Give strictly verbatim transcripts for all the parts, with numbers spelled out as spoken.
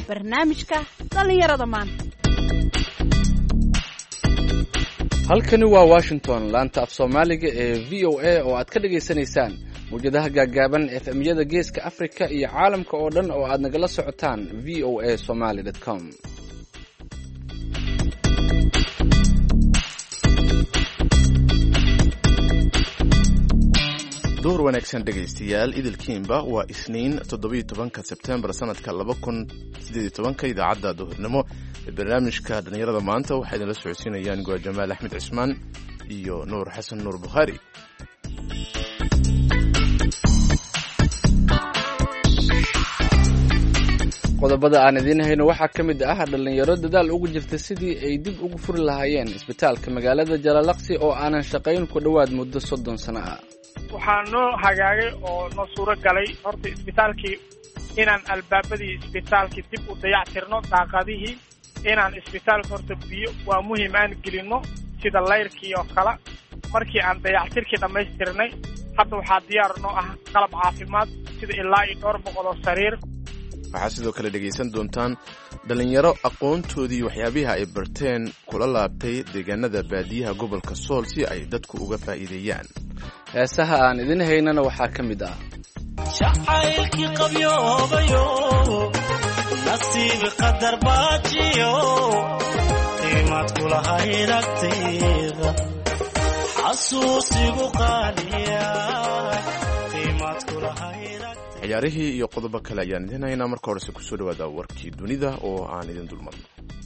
barnaamijka dhallinyarada maanta. halkani waa Washington, laanta af Soomaaliga ee V O A oo aad ka dhageysanaysaan mowjadaha gaagaaban F M-yada Geeska Afrika iyo caalamka oo dhan oo aad nagala socotaan v o a somali dot com. door wanaagsan dhegaystayaal idilkiinba waa isniin toddobiyo tobanka Sebtembar sanadka laba kun siddeed iyo tobanka. idaacadda duhurnimo ee barnaamijka dhalinyarada maanta waxay idinla socodsiinayaan go'a Jamaal Axmed Cismaan iyo Nuur Xasan Nuur Bukhari. qodobada aan idiin hayno waxaa ka mid ah dhalinyaro dadaal ugu jirta sidii ay dib ugu furi lahaayeen isbitaalka magaalada Jalalaqsi oo aanan shaqayn ku dhowaad muddo soddon sano ah. waxaa noo hagaagay oo noo suuro galay horta isbitaalkii inaan albaabadii isbitaalkii dib u dayactirno, daaqadihii inaan isbitaalka horta biyo waa muhiim aan gelinno sida layrkii oo kale. markii aan dayactirkii dhammaystirnay hadda waxaa diyaar noo ah qalab caafimaad sida ilaa iyo dhowr boqol oo sariir. waxaa sidoo kale dhegaysan doontaan dhalinyaro aqoontoodii waxyaabihi ay barteen kula laabtay deegaanada baadiyaha gobolka Sool si ay dadku uga faa'iideeyaan. heesaha aan idin haynana waxaa ka mid ah shacaylkii qabyoobayo nasiib qadar baajiyo qiimad kula hayragtayda xasuusigu qaaliya qiimad kula hayragtayda. ciyaarihii iyo qodobo kale ayaan idin haynaa. marka horese kusoo dhawaada warkii dunida oo aan idin dulmarno.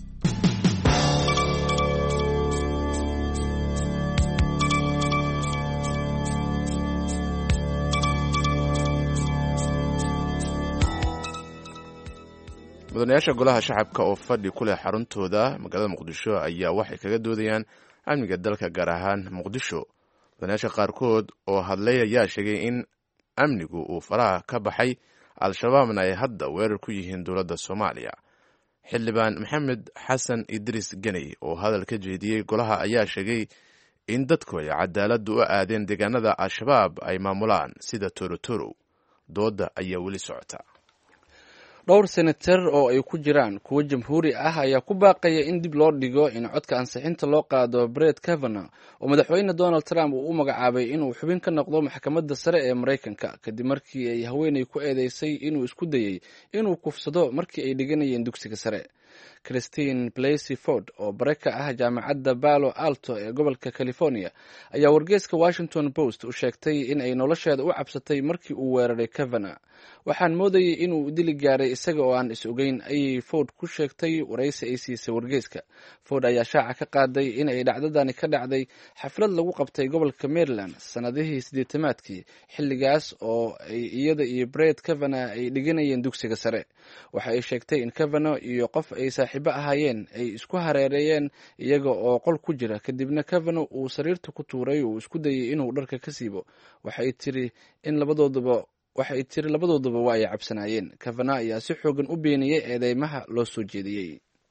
mudanayaasha golaha shacabka oo fadhi ku leh xaruntooda magaalada Muqdisho ayaa waxay kaga doodayaan amniga dalka, gaar ahaan Muqdisho. mudanayaasha qaarkood oo hadlay ayaa sheegay in amnigu uu faraha ka baxay, al-shabaabna ay hadda weerar ku yihiin dowladda Soomaaliya. xildhibaan maxamed xasan idriis ganey oo hadal ka jeediyey golaha ayaa sheegay in dadku ay cadaaladdu u aadeen deegaanada al-shabaab ay maamulaan sida Torotoro. dooda ayaa weli socota. dhowr senatar oo ay ku jiraan kuwo jamhuuri ah ayaa ku baaqaya in dib loo dhigo in codka ansixinta loo qaado Brett Kavanaugh oo madaxweyne Donald Trump uu u magacaabay inuu xubin ka noqdo maxkamadda sare ee Mareykanka kadib markii ay haweeney ku eedeysay inuu isku dayay inuu kufsado markii ay dhiganayeen dugsiga sare. Christine Blasey Ford oo bare ka ah jaamacadda Palo Alto ee gobolka California ayaa wargeyska Washington Post u sheegtay in ay nolosheeda u cabsatay markii uu weeraray Kavanaugh. waxaan moodayay inuu dili gaaray isaga oo aan is ogeyn, ayay Ford ku sheegtay waraysi ay siisay wargeyska. Ford ayaa shaaca ka qaaday in ay dhacdadani ka dhacday xaflad lagu qabtay gobolka Maryland sanadihii siddeetamaadkii, xilligaas oo ay iyada iyo Brett Kavanaugh ay dhiganayeen dugsiga sare. waxa ay sheegtay in Kavanaugh iyo qof ay saaxiibo ahaayeen ay isku hareereeyeen iyaga oo qol ku jira, kadibna Kavanaugh uu sariirta ku tuuray oo isku dayay inuu dharka ka siibo. waxay tiri in labadooduba waxay tiri labadooduba waa ay cabsanaayeen. Kavanaugh ayaa si xoogan u beeniyey eedeymaha loo soo jeediyey.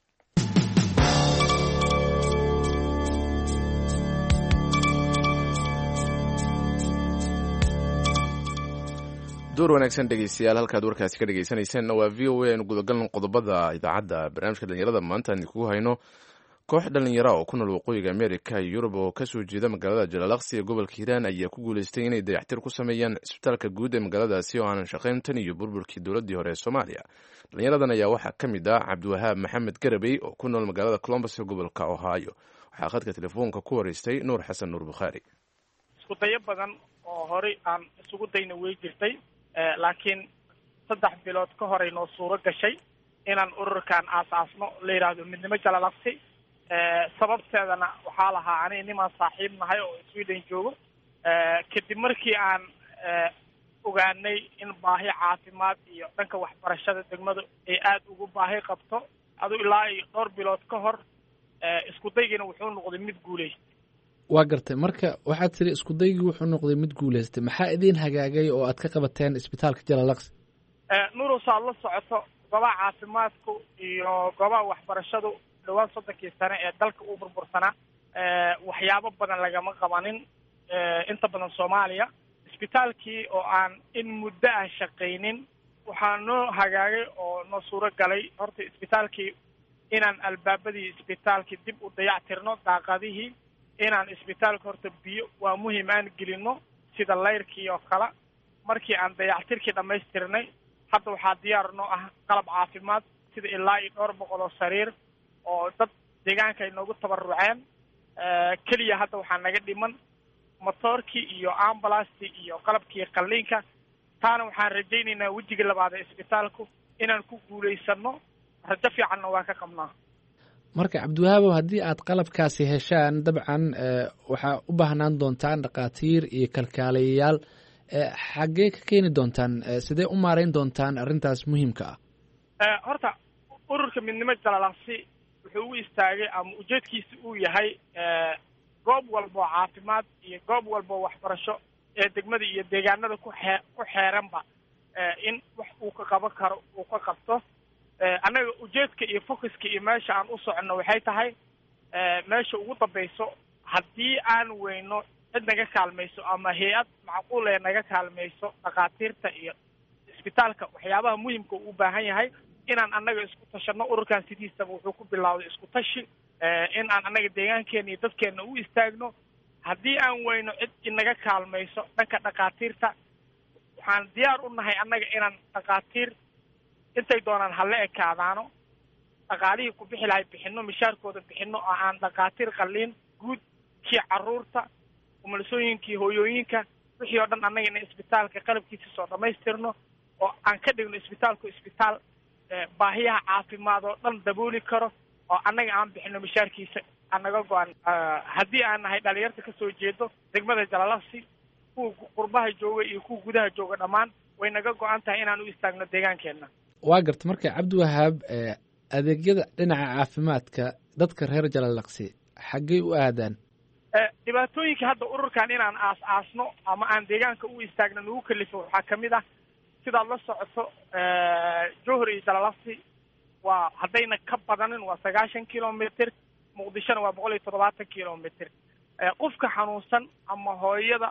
door wanaagsan dhegaystayaal, halkaad warkaasi ka dhagaysanaysaan waa V O A. aynu gudagalno qodobada idaacadda barnaamijka dhalinyarada maanta aan idinkugu hayno. koox dhalinyaro oo ku nool waqooyiga Amerika iyo Yurub oo kasoo jeeda magaalada Jalalaqsi ee gobolka Hiiraan ayaa ku guuleystay inay dayactir ku sameeyaan isbitaalka guud ee magaaladaasi oo aanan shaqayn tan iyo burburkii dowladdii hore ee Soomaaliya. dhalinyaradan ayaa waxaa ka mid ah Cabdiwahaab Maxamed Garabey oo ku nool magaalada Columbus ee gobolka Ohio. waxaa khadka telefoonka ku wareystay Nuur Xasan Nuur Bukhari. isku dayo badan oo horey aan isugu dayna way jirtay, laakiin saddex bilood ka hor ay noo suuro gashay inaan ururkan aasaasno la yidhaahdo midnimo Jalalaqsi. sababteedana waxaa lahaa aniga nimaan saaxiib nahay oo Sweden joogo. kadib markii aan ogaanay in baahi caafimaad iyo dhanka waxbarashada degmadu ay aad ugu baahi qabto, adu ilaa iyo dhowr bilood ka hor isku daygiina wuxuu noqday mid guuleystay. waa gartay. marka waxaad tiri isku daygii wuxuu noqday mid guuleystay. maxaa idiin hagaagay oo aad ka qabateen isbitaalka Jalalaqsi? nuuru saad la socoto goobaha caafimaadku iyo goobaha waxbarashadu dhowaan soddonkii sane ee dalka uu burbursanaa waxyaabo badan lagama qabanin inta badan Soomaaliya. isbitaalkii oo aan in muddo aan shaqaynin waxaa noo hagaagay oo noo suuro galay horta isbitaalkii inaan albaabadii isbitaalkii dib u dayactirno, daaqadihii inaan isbitaalka horta biyo waa muhiim aan gelino sida layrkii oo kale. markii aan dayactirkii dhammaystirnay hadda waxaa diyaar noo ah qalab caafimaad sida ilaa iyo dhowr boqol oo sariir oo dad deegaanka ay noogu tabaruceen. keliya hadda waxaa naga dhiman motoorkii iyo ambulastii iyo qalabkii qalliinka. taana waxaan rajaynaynaa wejiga labaad ee isbitaalku inaan ku guulaysano, rajo fiicanna waa ka qabnaa. marka cabdiwahaabow, haddii aad qalabkaasi heshaan dabcan waxaa u baahnaan doontaan dhakhaatiir iyo kalkaalayayaal. xaggee ka keeni doontaan, sidee u maarayn doontaan arrintaas muhiimka ah? horta ururka midnimo jalalaqsi wuxuu u istaagay ama ujeedkiisa uu yahay goob walba oo caafimaad iyo goob walba oo waxbarasho ee degmada iyo deegaanada ku xee ku xeeranba in wax uu ka qaban karo uu ka qabto. annaga ujeedka iyo focuska iyo meesha aan u soconno waxay tahay meesha ugu dambayso haddii aan weyno cid naga kaalmayso ama hay-ad macquul ee naga kaalmayso dhakhaatiirta iyo isbitaalka waxyaabaha muhiimka uu u baahan yahay inaan annaga isku tashano. ururkan sidiisaba wuxuu ku bilowday isku tashi, in aan annaga deegaankeena iyo dadkeena u istaagno. haddii aan weyno cid inaga kaalmayso dhanka dhakhaatiirta, waxaan diyaar u nahay annaga inaan dhakhaatiir intay doonaan hala ekaadaano dhaqaalihii ku bixi lahay bixino, mishaarkooda bixino, oo aan dhakhaatiir qalliin guud kii carruurta, umulisooyinkii, hooyooyinka, wixii oo dhan annaga ina isbitaalka qalabkiisa soo dhammaystirno oo aan ka dhigno isbitaalku isbitaal baahiyaha caafimaad oo dhan dabooli karo oo annaga aan bixino mishaarkiisa anaga go-an. haddii aan nahay dhalinyarta kasoo jeedo degmada jalalaqsi, kuwa qurbaha jooga iyo kuwa gudaha jooga dhammaan way naga go-an tahay inaan u istaagno deegaankeena. waa garta. marka cabdiwahaab, adeegyada dhinaca caafimaadka dadka reer jalalaqsi xaggay u aadaan? dhibaatooyinka hadda ururkan inaan aas aasno ama aan deegaanka u istaagno nagu kalifo waxaa kamid ah sidaad la socoto jowhar iyo jalalaqsi waa haddayna ka badanin waa sagaashan kilomitr, muqdishona waa boqol iyo toddobaatan kilomitr. qofka xanuunsan ama hooyada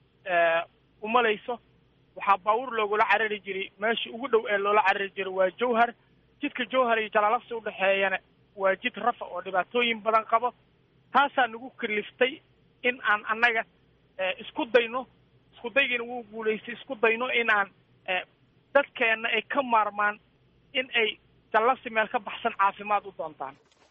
umalayso waxaa baabuur loogula carari jiray meesha ugu dhow ee loola carari jiray waa jowhar. jidka jowhar iyo jalalaqsi udhexeeyana waa jid rafa oo dhibaatooyin badan qabo. taasaa nagu kaliftay in aan annaga isku dayno, isku daygiina wuu guulaystay, isku dayno in aan dadkeena ay ka maarmaan in ay jalalaqsi meel ka baxsan caafimaad u doontaan.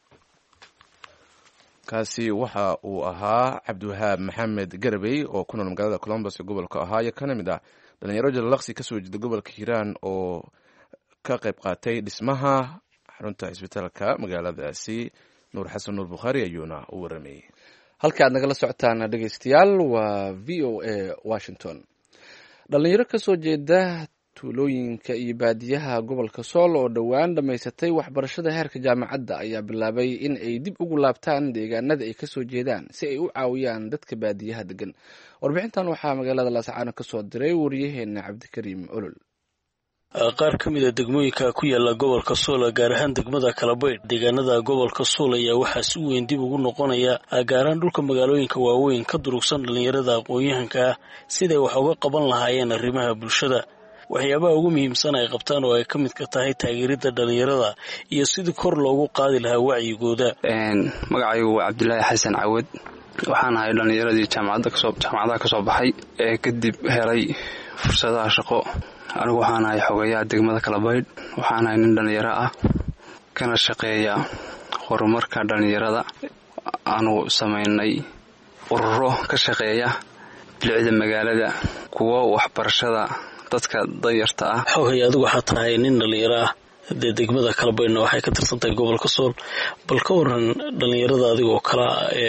kaasi waxa uu ahaa cabdiwahaab maxamed garabey oo ku nool magaalada colombos ee gobolka ohio, kana mid ah dhalinyaro jalalaqsi kasoo jeeda gobolka hiiraan oo ka qayb qaatay dhismaha xarunta isbitaalka magaaladaasi. nuur xasan nuur bukhaari ayuuna u waramayey. halka aad nagala socotaan dhegeystayaal waa v o a washington. dhalinyaro kasoo jeeda tuulooyinka iyo baadiyaha gobolka sool oo dhowaan dhammaysatay waxbarashada heerka jaamacadda ayaa bilaabay in ay dib ugu laabtaan deegaanada ay kasoo jeedaan si ay u caawiyaan dadka baadiyaha degan. warbixintan waxaa magaalada laascaano kasoo diray wariyaheena cabdikariim olol. qaar ka mid a degmooyinka ku yaala gobolka sool, gaar ahaan degmada kalabaydh, deegaanada gobolka sool ayaa waxaa si weyn dib ugu noqonaya gaaraan dhulka magaalooyinka waaweyn ka durugsan dhalinyarada aqoon-yahanka ah siday wax uga qaban lahaayeen arrimaha bulshada. waxyaabaha ugu muhiimsan ay qabtaan oo ay ka mid ka tahay taageeridda dhalinyarada iyo sidii kor loogu qaadi lahaa wacyigooda. magacaygu waa cabdilaahi xasan cawad, waxaan ahay dhalinyaradii jaamacadaha kasoo baxay ee kadib helay fursadaha shaqo. anigu waxaan ahay xogeeyaha degmada kalabaydh, waxaan ahay nin dhalinyaro ah kana shaqeeya horumarka dhalinyarada. aanu samaynay ururo ka shaqeeya bilicda magaalada, kuwo waxbarashada dadka danyarta ah. xogay adigu waxaa tahay nin dhalinyaro ah, dee degmada kalabaydhna waxay ka tirsantahay gobolka sool. bal ka waran dhalinyarada adigoo kala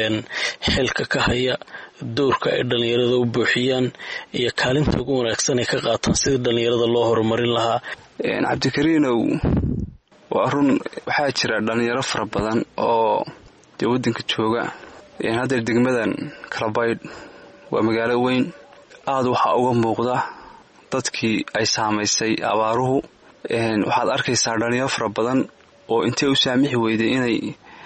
xilka ka haya, doorka ay dhalinyarada u buuxiyaan iyo kaalinta ugu wanaagsan ay ka qaataan sidii dhalinyarada loo horumarin lahaa. cabdikariinow, waa run, waxaa jira dhalinyaro fara badan oo dee waddanka jooga. haddeer degmadan kalabaydh waa magaalo weyn, aada waxaa uga muuqda dadkii ay saamaysay abaaruhu. waxaad arkaysaa dhalinyaro fara badan oo intay u saamixi weyday inay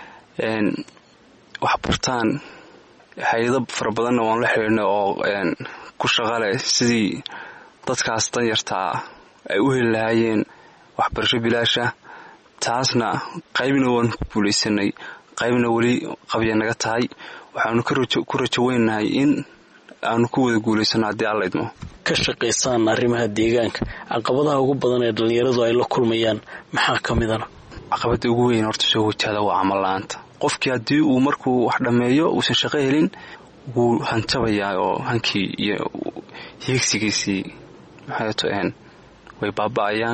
wax bartaan. hay-ado fara badanna waan la xidhiidhnay oo ku shaqale sidii dadkaas danyarta ah ay u heli lahaayeen waxbarasho bilaasha. taasna qaybna waan ku guulaysanay, qaybna weli qabya naga tahay. waxaanu ku rajo weynahay in aanu ku wada guulaysano haddii alla idmo. ka shaqaysaan arrimaha deegaanka, caqabadaha ugu badan ee dhallinyaradu ay la kulmayaan maxaa ka midana? caqabada ugu weyn horta soo wajahda waa camal la'aanta. qofkii haddii uu markuu wax dhammeeyo uusan shaqo helin wuu hanjabayaa oo hankii iyo hiigsigiisii maxay to'een way baaba'ayaan.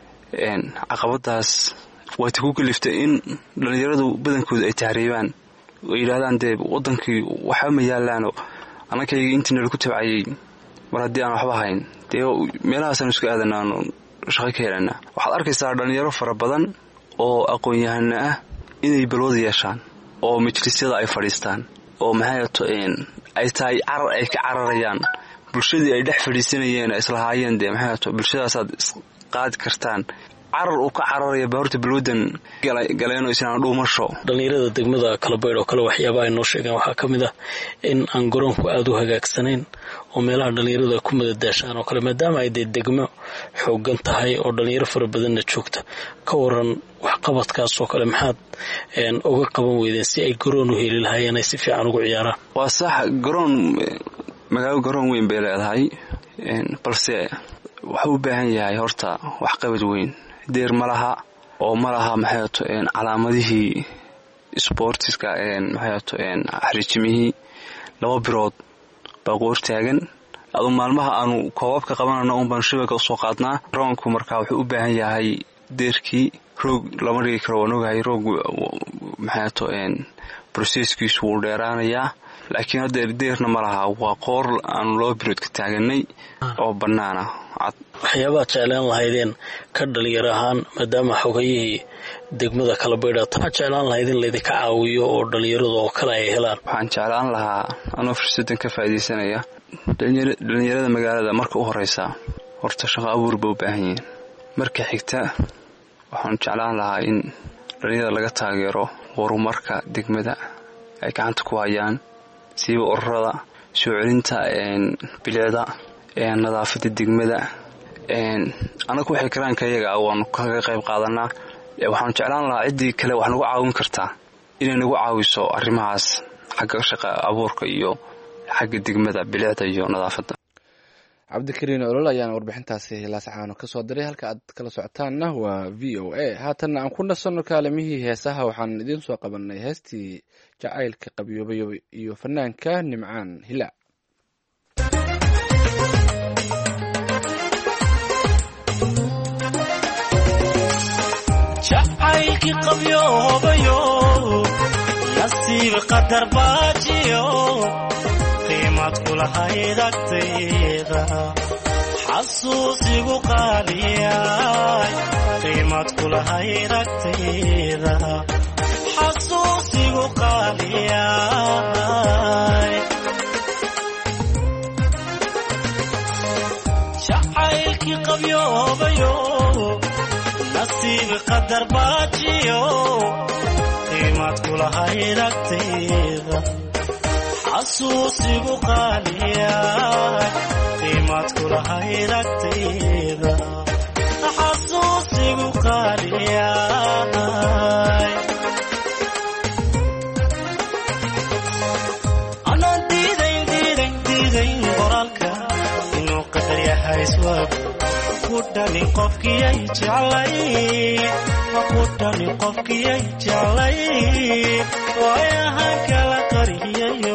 caqabadaas way ku kaliftay in dhallinyaradu badankooda ay tahriibaan oo yidhaahdaan dee waddankii waxba ma yaalaano annakayga intiina lagu tabcayay mar haddii aan waxba hayn dee meelahaasaan isku aadanaano shaqo ka helanaa. waxaad arkaysaa dhallinyaro fara badan oo aqoon-yahana ah inay balwada yeeshaan oo majlisyada ay fadhiistaan oo maxay to'een ay tahay carar ay ka cararayaan bulshadii ay dhex fadhiisanayeen islahaayeen dee maxay to bulshadaasaad isqaadi kartaan. carar uu ka cararaya baarta balwadan galeeno isaan dhuumasho. dhallinyarada degmada Kalabaydh oo kale waxyaabaha ay noo sheegaan waxaa ka mid ah in aan garoonku aad u hagaagsanayn oo meelaha dhallinyaradu ay ku madadaashaan oo kale, maadaama ay dee degmo xoogan tahay oo dhallinyaro fara badanna joogta. ka waran waxqabadkaas oo kale maxaad uga qaban weydeen si ay garoon u heli lahaayeen ay si fiican ugu ciyaaraan? waa sax, garoon magaalo garoon weyn bay leedahay, balse wuxuu u baahan yahay horta waxqabad weyn. deer malaha oo malaha maxay to een calaamadihii sportiska een maxay to een xariijimihii laba birood baa qoor taagan. adu maalmaha aanu koobabka qabanano un baan shabaka u soo qaadnaa. garoonku markaa wuxuu u baahan yahay deerkii roog lama dhigi karo. waan ogahay roog maxay to een processkiisu wuu dheeraanayaa, laakiin hadda deerna malaha. waa qoor aanu laba birood ka taaganay oo bannaana cad. waxyaabaha jeclaan lahaydeen ka dhalinyaro ahaan maadaama xogayihii degmada Kalabaydh waxaa jeclaan lahayd in laydinka caawiyo oo dhalinyarada oo kale ay helaan? waxaan jeclaan lahaa anoo fursadan ka faa'iidaysanaya dhalinyarada magaalada marka u horeysa horta shaqo abuur bay u baahan yihiin. marka xigta waxaan jeclaan lahaa in dhalinyarada laga taageero horumarka degmada ay gacanta ku hayaan, siiba ururada soo celinta bilicda nadaafada degmada. anagu waxay karaanka iyaga waanu kaga qayb qaadanaa. waxaan jeclaan lahaa ciddii kale wax nagu caawin kartaa inay nagu caawiso arrimahaas xagga shaqo abuurka iyo xagga degmada bilicda iyo nadaafada. cabdikariin olol ayaana warbixintaasi laasaxaano ka soo diray. halka aad kala socotaanna waa v o a. haatanna aan ku nasanno kaalimihii heesaha. waxaan idiin soo qabanay heestii jacaylka qabyoobayo iyo fanaanka Nimcaan Hilaac. jacaylki qabyoobayo nasiib qadar baajiyo qiimad kulahayd agtayda xasuusigu qaaliyay qiimad kulahayd agtayda xasuusigu qaaliyay jacaylki qabyoobayo nasiib qadar baajiyo qiimad kulahayd agtayda xasuusigu qaaliyay qiimad kulahayd agtayda xasuusigu qaaliyay anaan diidayn diidayn diidayn qoraalka inuu qadar yahay iswaag kudhani qofkiyay jeclay kudhani qofkiyay jeclay waayahan kala qariyayo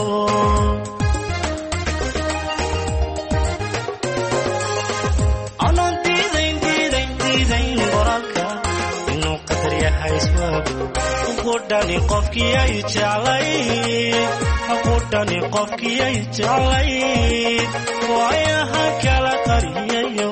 anaan diidayn diidayn diidayn qoraalka inuu qadar yahay iswaago kudhani qofkiyay jeclay kudhani qofkiyay jeclay waayahan kala qariyayo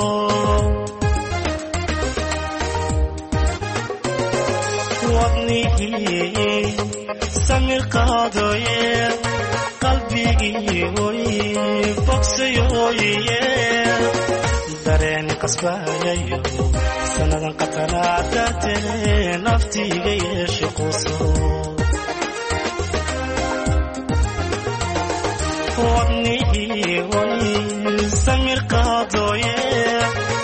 wadnihii samir qaadoye qalbigii oy bogsayoye dareen qasbayayo sanadan qatanaa dartee naftiiga yeeshe quso wadnihii oy samir qaadoye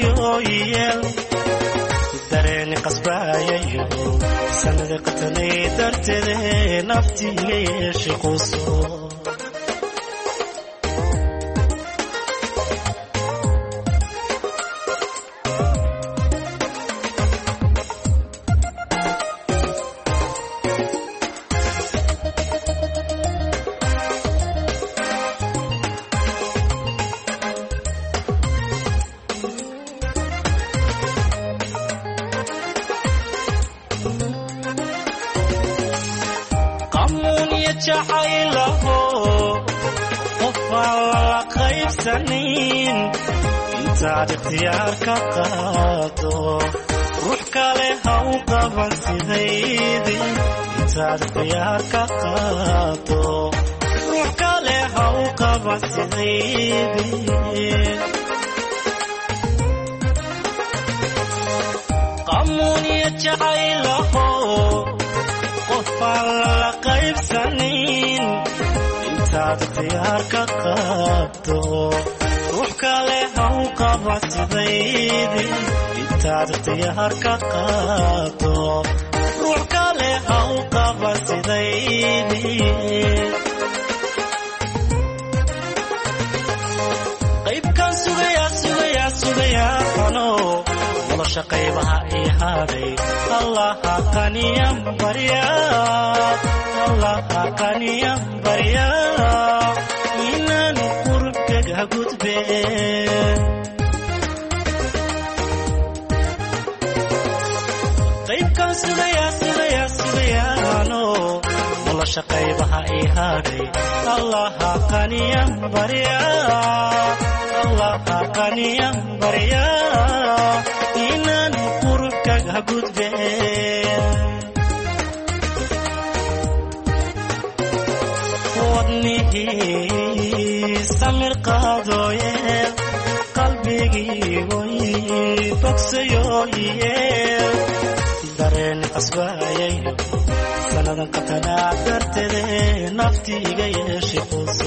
bogsayoyeel dareeni qasbaayayo sanada qatanay darteede naftiga yeeshe quuso intaad ikhtiyaarka qaado ruux kale ha u qaban sidaydi intaad ikhtiyaarka qaado ruux kale ha u qaban sidaydi qamuuniya jacaylaho qofaan la qaybsanin intaad ikhtiyaarka qaado ruux kale ha u qaban sidaydi intaad ikhtiyaarka qaado ruux kale ha u qaban sidaydi qaybkan sugayaa sugayaa sugayaa qano nolosha qaybaha ii hadhay allaha qaniyan barya allaha qaniyan barya inaan qurubkaga gudbe qaybkan sugayaa sugayaa sugayaano nolosha qaybaha ii hadhay allaha qaniyan barya allaha qaniyan barya inaan qurubkaga gudbe wadnihii samir qaadooyeel qalbigii way bogsayoyeel dareeni qasbaayayo sanadan qatanaa darteede naftiiga yeeshe quuso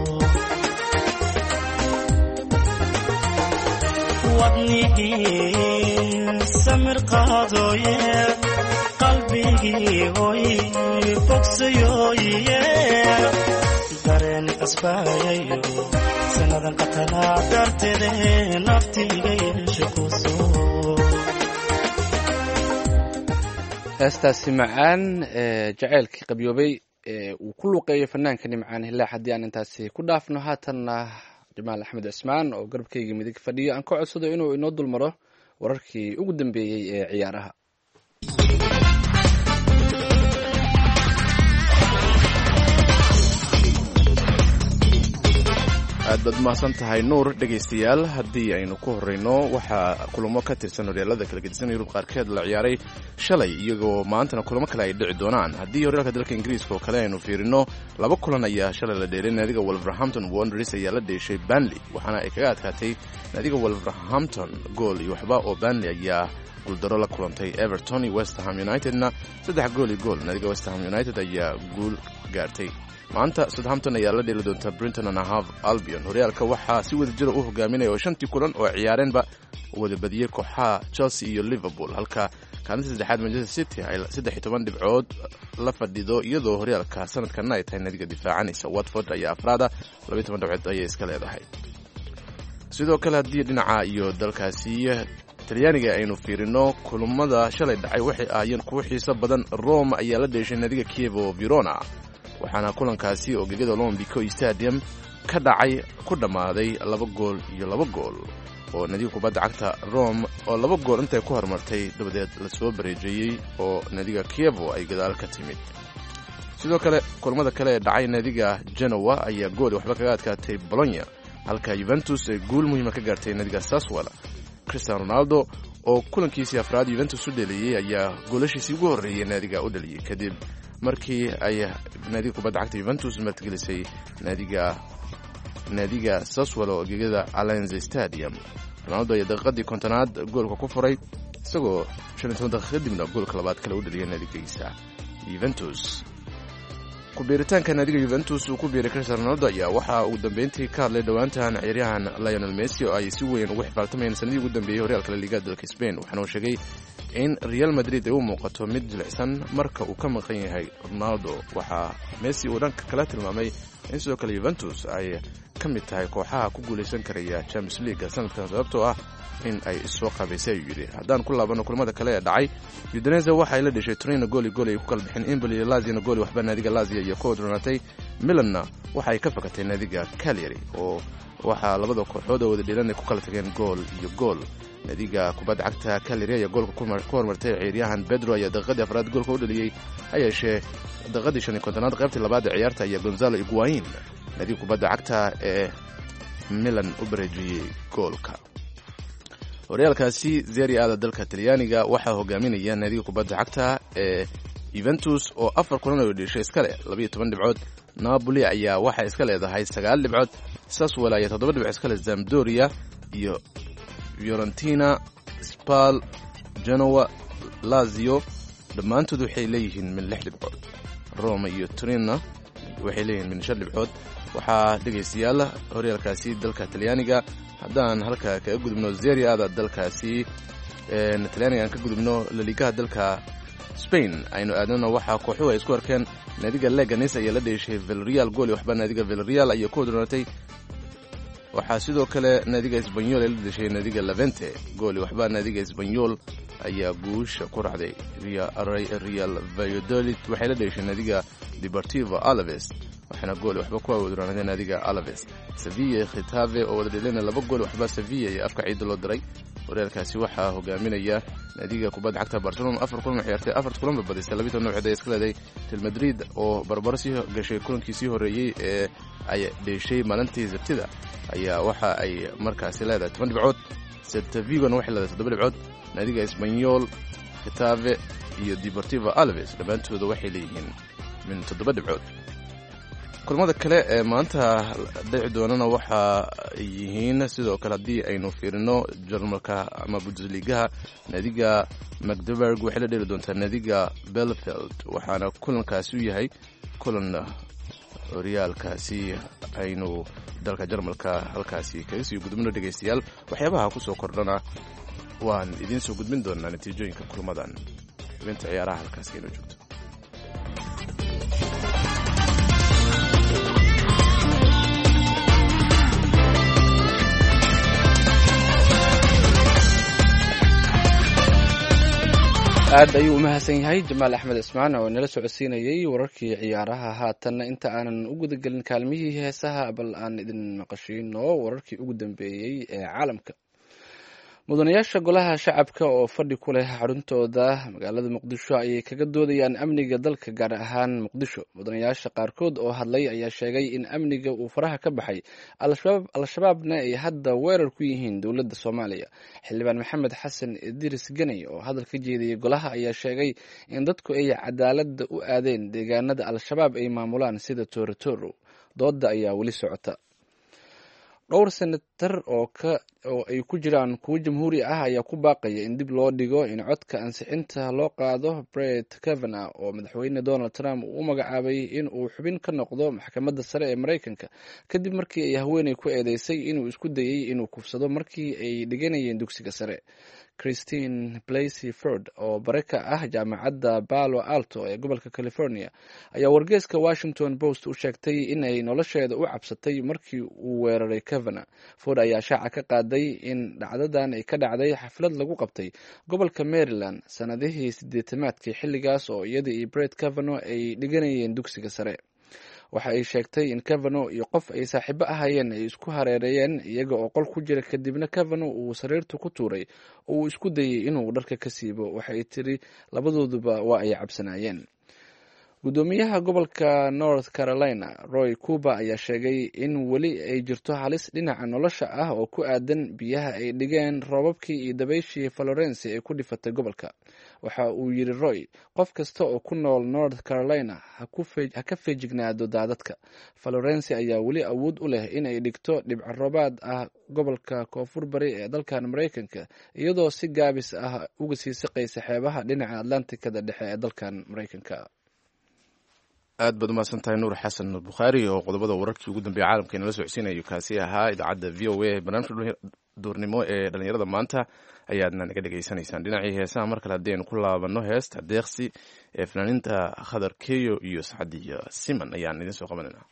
wadnihii samir qaadooyeel qalbigii way bogsayoyeel dareeni qasbaayayo sanadan qatanaa darteede naftiiga yeeshe quuso heestaasi macaan ee jaceylkii qabyoobay ee uu ku luqeeyo fanaanka nimcaan hilaax haddii aan intaasi ku dhaafno haatanna jamaal axmed cismaan oo garabkayga midig fadhiyo aan ka codsado inuu inoo dulmaro wararkii ugu dambeeyey ee ciyaaraha aad baad umahadsan tahay nuur dhegaystayaal haddii aynu ku horreyno waxaa kulamo ka tirsan horyaalada kala gedisan yurub qaarkeed la ciyaaray shalay iyagoo maantana kulamo kale ay dhici doonaan haddii horyaalka dalka ingiriiska oo kale aynu fiirino laba kulan ayaa shalay la dheeray naadiga wolverhampton wonders ayaa la dheeshay banley waxaana ay kaga adkaatay naadiga wolverhampton gool iyo waxba oo banley ayaa guuldaro la kulantay everton iyo westham unitedna saddex gool iyo gool naadiga westham united ayaa guul gaartay maanta southampton ayaa la dheeli doonta brinton and half albion horyaalka waxaa si wada jira u hogaaminaya oo shantii kulan oo ciyaareenba wada badiyey kooxaha chelsea iyo liverpool halka kaalinta saddexaad manchester city ay saddex iyo toban dhibcood la fadhido iyadoo horyaalka sanadkana ay tahay naadiga difaacanaysa watford ayaa afraada labaiyo toban dhibcood ayay iska leedahay sidoo kale haddii dhinaca iyo dalkaasi talyaaniga aynu fiirino kulamada shalay dhacay waxay ahaayeen kuwo xiiso badan rome ayaa la dheeshay naadiga kievo verona waxaana kulankaasi oo gegada olombico stadium ka dhacay ku dhammaaday laba gool iyo laba gool oo naadiga kubadda cagta rome oo laba gool intay ku horumartay dabadeed lasoo bareejeeyey oo naadiga kievo ay gadaal ka timid sidoo kale kulamada kale ee dhacay naadiga genoa ayaa gool waxba kaga adkaatay bolonya halka yuventus ay guul muhiima ka gaartay naadiga saswala cristiano ronaldo oo kulankiisii afraad yuventus u dheliyey ayaa goolashiisii ugu horreeyey naadiga u dheliyey kadib markii ay naadiga kubadda cagta yuventus martigelisay naadiga naadiga saswalo oo gegada alliance stadium ronaldo ayaa daqiiqadii kontonaad goolka ku furay isagoo shan iyo toban daqiiq kadibna goolka labaad kale u dheliyay naadigiisa yuventus ku-biiritaanka naadiga yuventus uu ku biiray cristiano ronaldo ayaa waxaa ugu dambeyntii ka hadlay dhowaantan ciyaaryahan lionel messi oo ay si weyn ugu xifaaltamayeen sanadii ugu dambeeyey horyaalka la liga dalka spain waxaana uu sheegay in real madrid ay u muuqato mid jilicsan marka uu ka maqan yahay ronaldo waxaa messi uu dhanka kala tilmaamay in sidoo kale yuventus ay ka mid tahay kooxaha ku guulaysan karaya champions league sanadkan sababtoo ah in ay isoo qabaysay ayuu yidhi haddaan ku laabano kulamada kale ee dhacay udinese waxay la dheshay torino gooli gooli ay ku kala bixeen emboli iyo lazio gooli waxba naadiga lazio iyo ku odronatay milanna waxa ay ka fakatay naadiga cagliari oo waxaa labada kooxood oo wada dhiilan ay ku kala tageen gool iyo gool naadiga kubadda cagta cagliari ayaa goolka ku hormartay ciyaaryahan pedro ayaa daqiiqadii afraad goolka u dhaliyey ha yeeshee daqiiqadii shan iyo kontonaad qaybtii labaad ee ciyaarta ayaa gonzalo iguain naadiga kubadda cagta ee milan u bareejiyey goolka horyaalkaasi serie a da dalka talyaaniga waxaa hogaaminaya naadiga kubadda cagta ee yuventus oo afar kulan oo dheshay iska leh labiyo toban dhibcood napoli ayaa waxay iska leedahay sagaal dhibcood saswell ayaa toddoba dhibcood iska leh zamdoria iyo fiorentina spal genoa lazio dhammaantood waxay leeyihiin min lix dhibcood roma iyo turinna waxay leeyihiin min shan dhibcood waxaa dhegaystayaal horyaalkaasi dalka talyaaniga haddaan halka kaga gudubno serie a da dalkaasi talyaaniga aan ka gudubno laligaha dalka spain aynu aadnana waxaa kooxuhu ay isku arkeen naadiga leganes ayaa la dheeshay vilreal gooli waxba naadiga vilreal ayaa ku odronatay waxaa sidoo kale naadiga esbanyol ay la dheshay naadiga levente gooli waxba naadiga esbanyol ayaa guusha ku raacday real valladolid waxay la dheeshay naadiga deportivo alaves waxaana gooli waxba ku odronatay naadiga alaves sevilla khitave oo wada dhelina laba gooli waxba sevilla iyo afka ciidda loo diray horyaalkaasi waxaa hogaaminaya naadiga kubadda cagta barcelona afar kulan ciyaartay afar kulan ba badisay labiyo toban dhibcood ay iska leedahay real madrid oo barbaro sii gashay kulankii sii horeeyey ee ay dheeshay maalintii sabtida ayaa waxa ay markaasi leedahay toban dhibcood celta vigona waxay leedahay toddoba dhibcood naadiga esbanyol khitave iyo deportivo alaves dhammaantooda waxay leeyihiin min toddoba dhibcood kulamada kale ee maanta dhici doonana waxa ay yihiin sidoo kale haddii aynu fiirino jarmalka ama bundesligaha naadiga magdeburg waxay la dheli doontaa naadiga belfeld waxaana kulankaasi u yahay kulan horyaalkaasi aynu dalka jarmalka halkaasi kaga sii gudubno dhegaystayaal waxyaabaha kusoo kordhana waan idiin soo gudbin doonaa natiijooyinka kulmadan xubinta ciyaaraha halkaasi aynu joogto aad ayuu u mahadsan yahay jamaal axmed ismaan oo nala socodsiinayay wararkii ciyaaraha haatanna inta aanan u gudagelin kaalmihii heesaha bal aan idin maqashiino wararkii ugu dambeeyey ee caalamka mudanayaasha golaha shacabka oo fadhi ku leh xaruntooda magaalada muqdisho ayay kaga doodayaan amniga dalka gaar ahaan muqdisho mudanayaasha qaarkood oo hadlay ayaa sheegay in amniga uu faraha ka baxay al-shabaabna ay hadda weerar ku yihiin dowladda soomaaliya xildhibaan maxamed xasan idris ganey oo hadal ka jeediyey golaha ayaa sheegay in dadku ay cadaaladda u aadeen deegaanada al-shabaab ay maamulaan sida toorotoro dooda ayaa weli socota dhowr senatar oo ay ku jiraan kuwo jamhuuri ah ayaa ku baaqaya in dib loo dhigo in codka ansixinta loo qaado brett kavanaugh oo madaxweyne donald trump uu u magacaabay in uu xubin ka noqdo maxkamadda sare ee maraykanka kadib markii ay haweeney ku eedeysay inuu isku dayey inuu kufsado markii ay dhiganayeen dugsiga sare christine blasey ford oo bare ka ah jaamacadda palo alto ee gobolka california ayaa wargeeska washington post u sheegtay in ay nolosheeda u cabsatay markii uu weeraray kavanaugh ford ayaa shaaca ka qaaday in dhacdadan ay ka dhacday xaflad lagu qabtay gobolka maryland sanadihii sideetamaadkii xilligaas oo iyada iyo brett kavanaugh ay dhiganayeen dugsiga sare waxa ay sheegtay in kavanaugh iyo qof ay saaxiibo ahayeen ay isku hareereeyeen iyaga oo qol ku jira kadibna kavanaugh uu sariirta ku tuuray oo uu isku dayey inuu dharka ka siibo waxay tiri labadooduba waa ay cabsanaayeen gudoomiyaha gobolka north carolina roy cuba ayaa sheegay in weli ay jirto halis dhinaca nolosha ah oo ku aadan biyaha ay dhigeen roobabkii iyo dabayshii florence ee ku dhifatay gobolka waxa uu yidhi roy qof kasta oo ku nool north carolina ha ka feejignaado daadadka florence ayaa weli awood u leh in ay dhigto dhibco roobaad ah gobolka koonfur bari ee dalkan maraykanka iyadoo si gaabis ah uga sii siqaysa xeebaha dhinaca atlantikada dhexe ee dalkan maraykanka aad baad umahadsan tahay nuur xasan bukhaari oo qodobada wararkii ugu dambeeya caalamka inala socodsiinayo kaasi ahaa idaacadda v o a barnaamijka duurnimo ee dhalinyarada maanta ayaadna naga dhegaysanaysaan dhinacii heesaha mar kale haddii aynu ku laabano heesta deeqsi ee fanaaniinta khadar keyo iyo sacdiya siman ayaan idin soo qabanayna.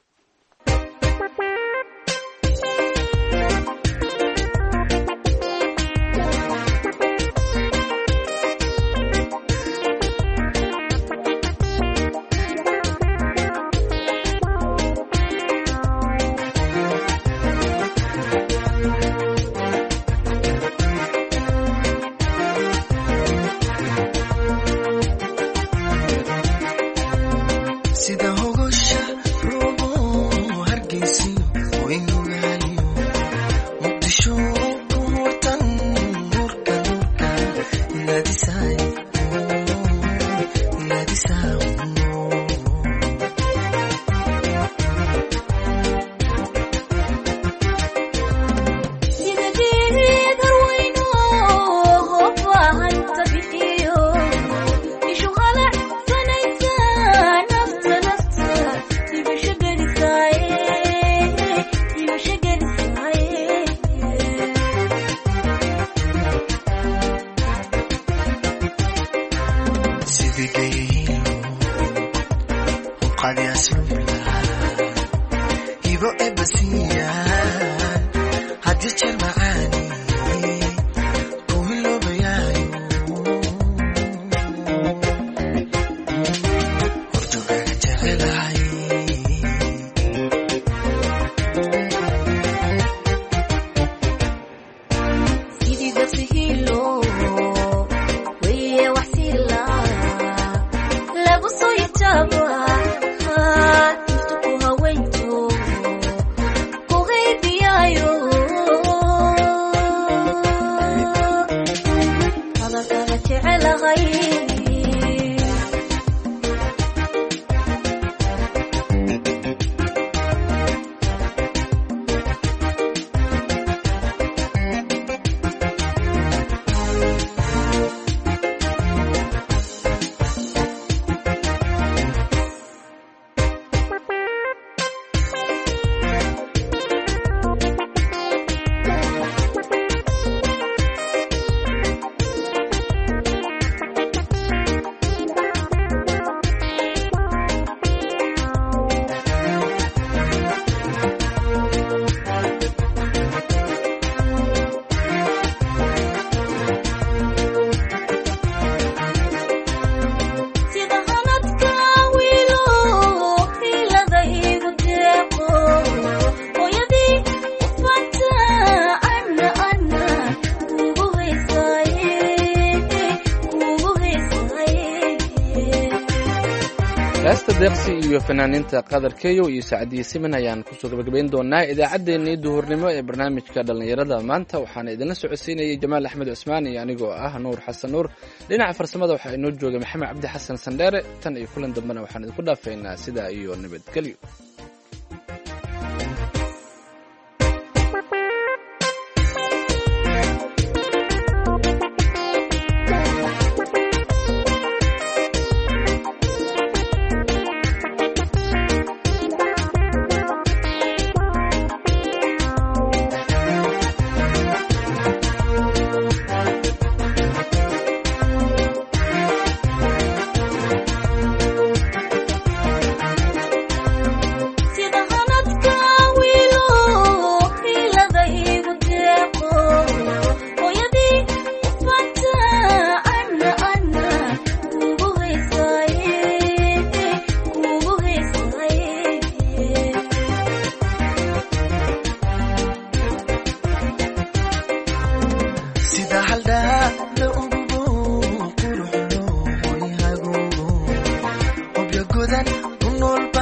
heesta deeqsi iyo fanaaniinta qadar keyo iyo sacdiye siman ayaan kusoo gabagabayn doonaa idaacaddeenii duhurnimo ee barnaamijka dhallinyarada maanta waxaana idinla socodsiinayay jamaal axmed cusmaan iyo anigoo ah nuur xasan nuur dhinaca farsamada waxaa inoo joogay maxamed cabdi xasan sandheere tan iyo kulan dambena waxaan idinku dhaafaynaa sidaa iyo nabadgelyo. Nool